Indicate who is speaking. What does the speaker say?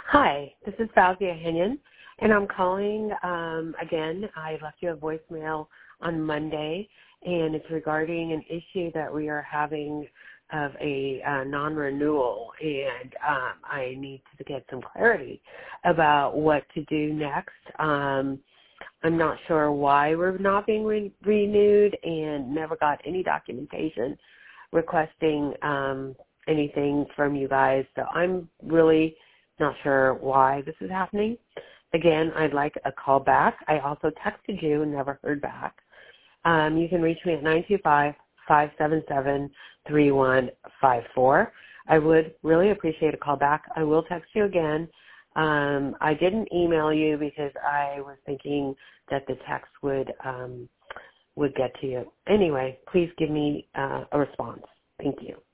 Speaker 1: Hi, this is Fausia Henyon, and I'm calling again. I left you a voicemail on Monday, and it's regarding an issue that we are having of a non-renewal, and I need to get some clarity about what to do next. I'm not sure why we're not being renewed and never got any documentation requesting anything from you guys, so I'm really not sure why this is happening. Again, I'd like a call back. I also texted you and never heard back. You can reach me at 925-577-3154. I would really appreciate a call back. I will text you again. I didn't email you because I was thinking that the text would get to you. Anyway, please give me a response. Thank you.